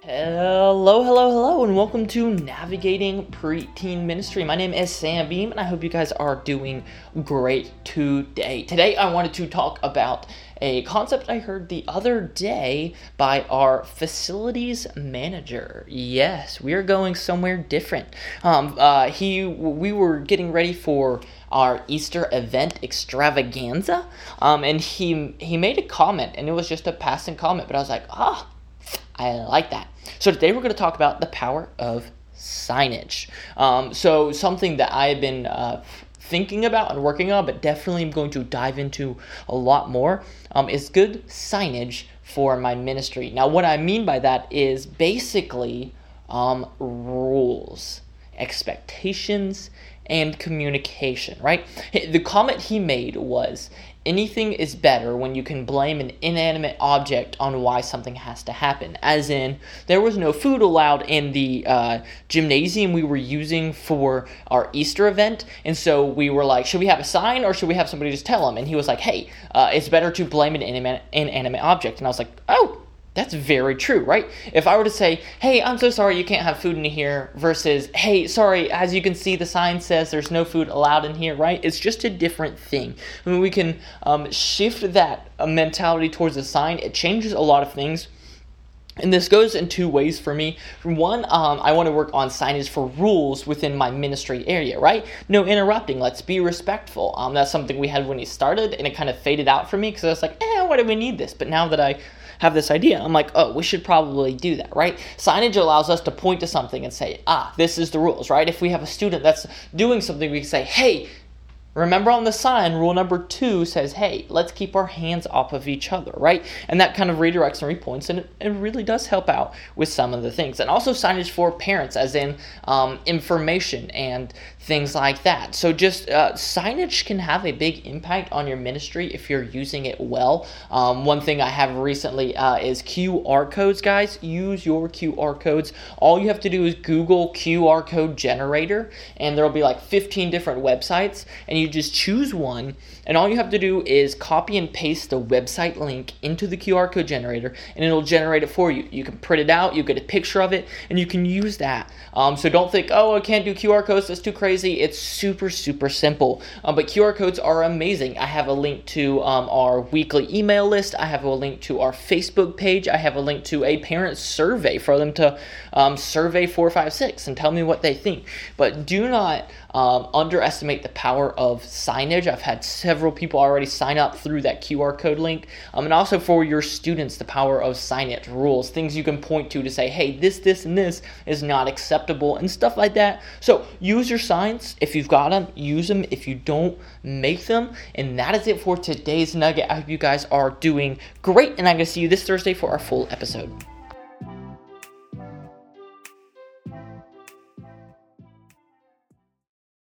Hello, and welcome to Navigating Preteen Ministry. My name is Sam Beam, and I hope you guys are doing great today. Today, I wanted to talk about a concept I heard the other day by our facilities manager. Yes, we are going somewhere different. We were getting ready for our Easter event extravaganza, and he made a comment, and it was just a passing comment, but I was like, I like that. So today we're going to talk about the power of signage. So something that I've been thinking about and working on, but definitely I'm going to dive into a lot more, is good signage for my ministry. Now, what I mean by that is basically rules, expectations, and communication, right? The comment he made was, anything is better when you can blame an inanimate object on why something has to happen. As in, there was no food allowed in the gymnasium we were using for our Easter event, and so we were like, should we have a sign or should we have somebody just tell him? And he was like, hey, it's better to blame an inanimate object. And I was like, oh, that's very true, right? If I were to say, hey, I'm so sorry you can't have food in here, versus, hey, sorry, as you can see, the sign says there's no food allowed in here, right? It's just a different thing. I mean, we can shift that mentality towards the sign. It changes a lot of things. And this goes in two ways for me. One, I want to work on signage for rules within my ministry area, right? No interrupting. Let's be respectful. That's something we had when he started, and it kind of faded out for me because I was like, why do we need this? But now that I have this idea, I'm like, we should probably do that, right? Signage allows us to point to something and say, this is the rules, right? If we have a student that's doing something, we can say, hey, remember on the sign, rule number 2 says, hey, let's keep our hands off of each other, right? And that kind of redirects and repoints, and it really does help out with some of the things. And also signage for parents, as in information and things like that. So just signage can have a big impact on your ministry if you're using it well. One thing I have recently is QR codes, guys. Use your QR codes. All you have to do is Google QR code generator, and there'll be like 15 different websites, and you just choose one, and all you have to do is copy and paste the website link into the QR code generator, and it'll generate it for you. You can print it out, you get a picture of it, and you can use that. So don't think, I can't do QR codes, that's too crazy. It's super, super simple. But QR codes are amazing. I have a link to our weekly email list. I have a link to our Facebook page. I have a link to a parent survey for them to survey 456 and tell me what they think. But do not underestimate the power of signage. I've had several people already sign up through that QR code link. And also for your students, the power of signage, rules, things you can point to say, hey, this, and this is not acceptable, and stuff like that. So use your signs. If you've got them, use them. If you don't, make them. And that is it for today's nugget. I hope you guys are doing great, and I'm going to see you this Thursday for our full episode.